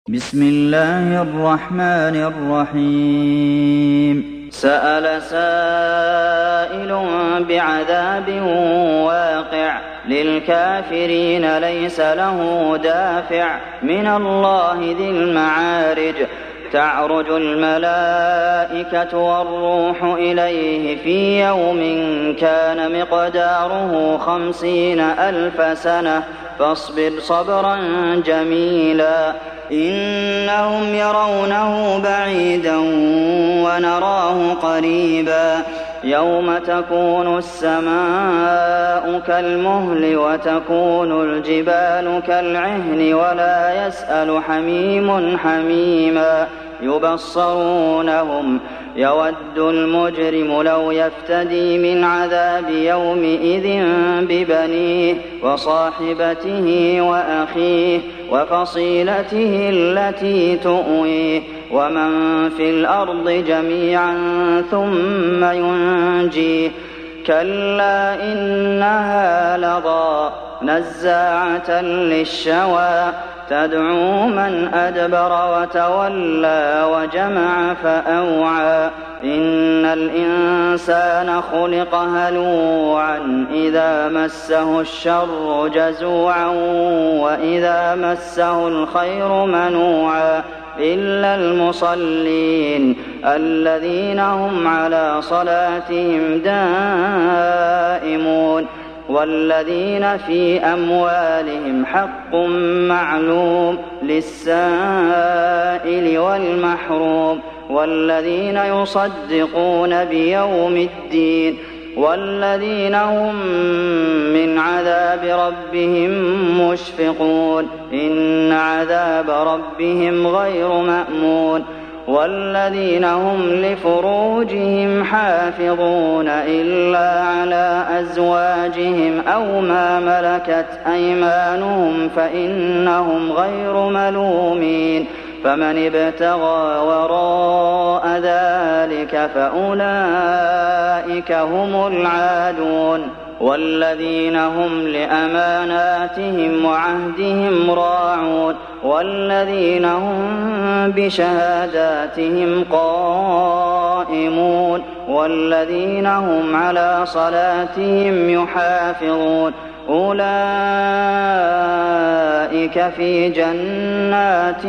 بسم الله الرحمن الرحيم سأل سائل بعذاب واقع للكافرين ليس له دافع من الله ذي المعارج تعرج الملائكة والروح إليه في يوم كان مقداره 50,000 سنة فاصبر صبرا جميلا إنهم يرونه بعيدا ونراه قريبا يوم تكون السماء كالمهل وتكون الجبال كالعهن ولا يسأل حميم حميما يبصرونهم يود المجرم لو يفتدي من عذاب يومئذ ببنيه وصاحبته وأخيه وفصيلته التي تؤويه ومن في الأرض جميعا ثم ينجيه كلا إنها لظى نزاعة للشوى تدعو من أدبر وتولى وجمع فأوعى إن الإنسان خلق هلوعا إذا مسه الشر جزوعا وإذا مسه الخير منوعا إلا المصلين الذين هم على صلاتهم دائمون والذين في أموالهم حق معلوم للسائل والمحروم والذين يصدقون بيوم الدين والذين هم من عذاب ربهم مشفقون إن عذاب ربهم غير مأمون والذين هم لفروجهم حافظون إلا على أزواجهم أو ما ملكت أيمانهم فإنهم غير ملومين فمن ابتغى وراء ذلك فأولئك هم العادون والذين هم لأماناتهم وعهدهم راعون والذين هم بشهاداتهم قائمون والذين هم على صلاتهم يحافظون أولئك في جنات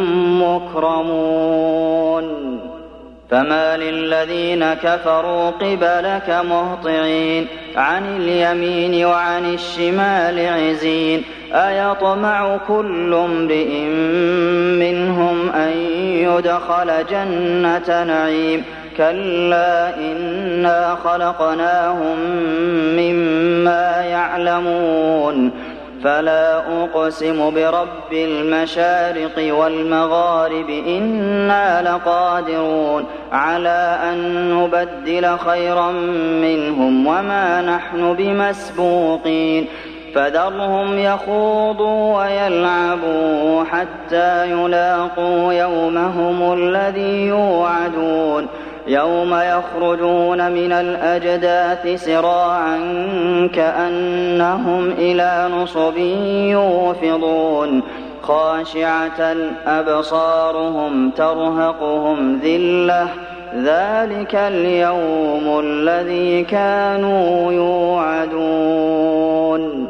مكرمون فما للذين كفروا قبلك مهطعين عن اليمين وعن الشمال عزين أيطمع كل امرئ منهم أن يدخل جنة نعيم كلا إنا خلقناهم مما يعلمون فلا أقسم برب المشارق والمغارب إنا لقادرون على أن نبدل خيرا منهم وما نحن بمسبوقين فذرهم يخوضوا ويلعبوا حتى يلاقوا يومهم الذي يوعدون يوم يخرجون من الأجداث سراعا كأنهم إلى نصب يوفضون خاشعة أبصارهم ترهقهم ذلة ذلك اليوم الذي كانوا يوعدون